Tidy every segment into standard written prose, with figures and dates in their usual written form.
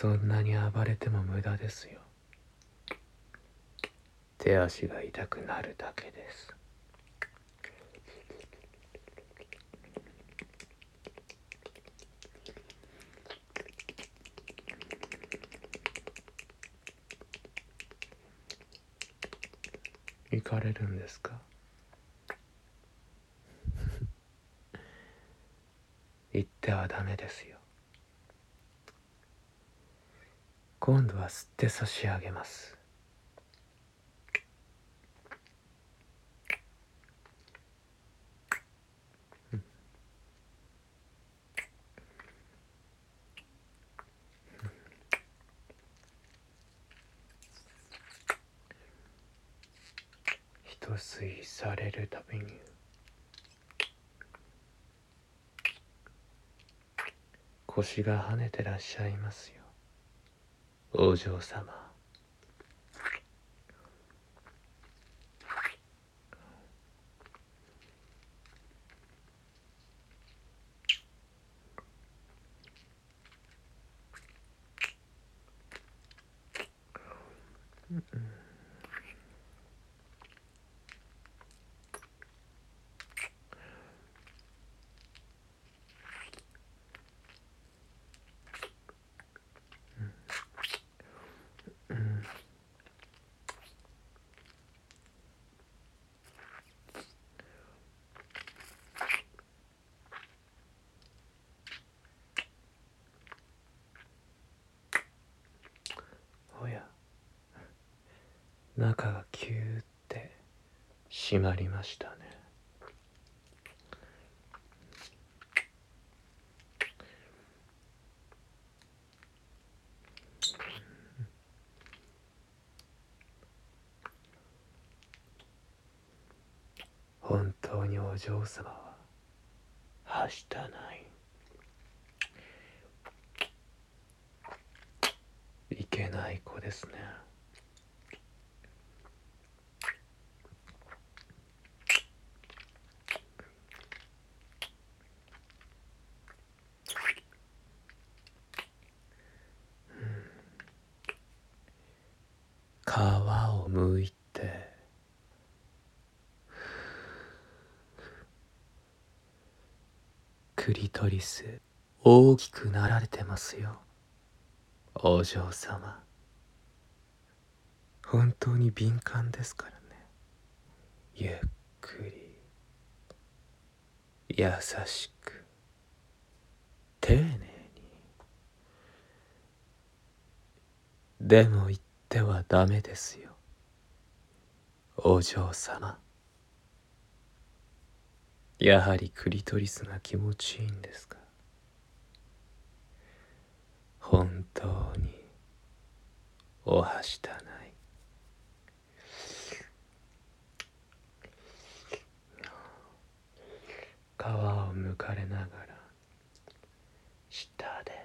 そんなに暴れても無駄ですよ。手足が痛くなるだけです。行かれるんですか？行ってはダメですよ。今度は吸って差し上げます。一吸いされるたびに腰が跳ねてらっしゃいますよ、お嬢様。おや、中がキューって閉まりましたね。本当にお嬢様ははしたない。いけない子ですね。皮を剥いてクリトリス大きくなられてますよ、お嬢様。本当に敏感ですからね。ゆっくり優しく丁寧に。でも言ってはダメですよ、お嬢様。やはりクリトリスが気持ちいいんですか？本当におはしたない。皮を剥かれながら舌で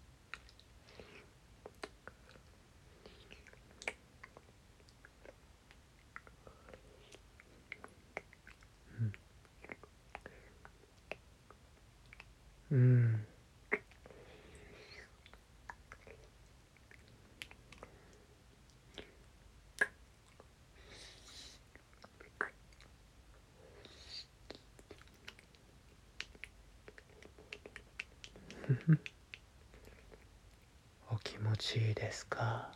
お気持ちいいですか？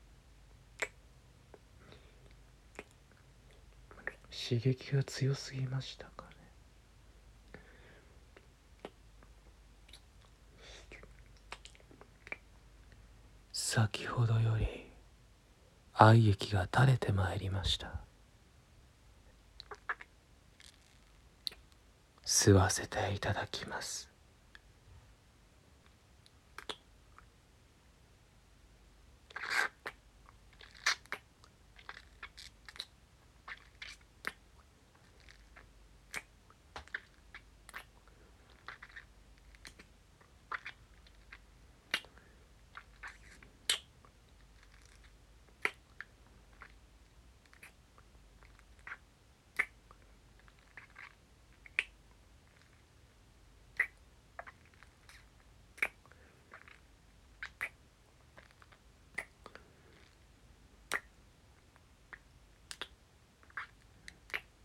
刺激が強すぎましたかね。先ほどより愛液が垂れてまいりました。吸わせていただきます。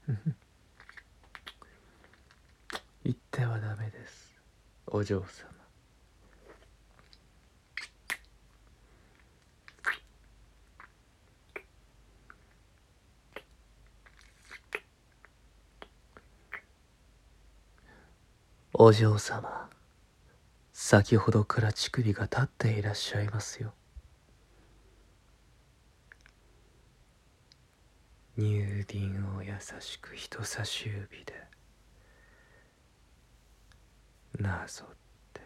言ってはダメです、お嬢様。お嬢様、先ほどから乳首が立っていらっしゃいますよ。乳輪を優しく人差し指でなぞって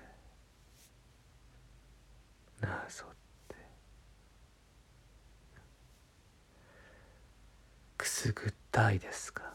なぞってくすぐったいですか。